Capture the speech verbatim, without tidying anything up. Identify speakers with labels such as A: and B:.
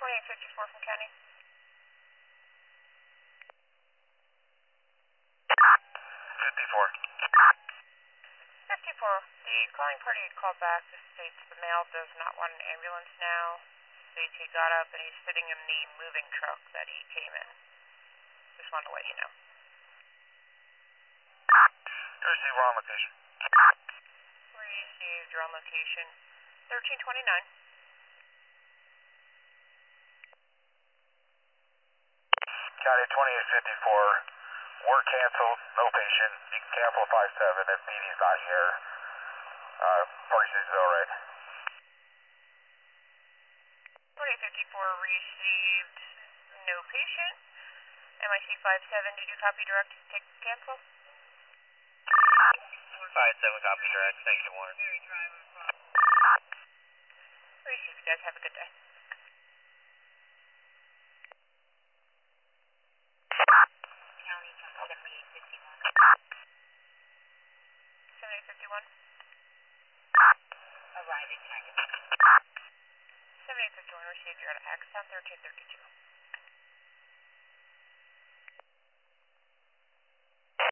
A: twenty-eight fifty-four from county.
B: fifty-four.
A: fifty-four. The calling party had called back. This states the male does not want an ambulance now. States he got up and he's sitting in the moving truck that he came in. Just wanted to let you know.
B: Received, wrong location.
A: Received, you're on location. thirteen twenty-nine.
B: County twenty-eight fifty-four. Work canceled, no patient. You can cancel five seven if B D's not here. Uh, party is alright.
A: twenty-eight fifty-four received, no patient. M I C five seven, did you copy direct to take cancel?
B: five seven copy direct, thank you, Warren.
A: Received, guys, have a good day.
C: County seventy-eight fifty-one.
A: seventy-eight fifty-one.
C: Arriving target.
A: seventy-eight fifty-one received, you're at Axtown thirteen thirty-two.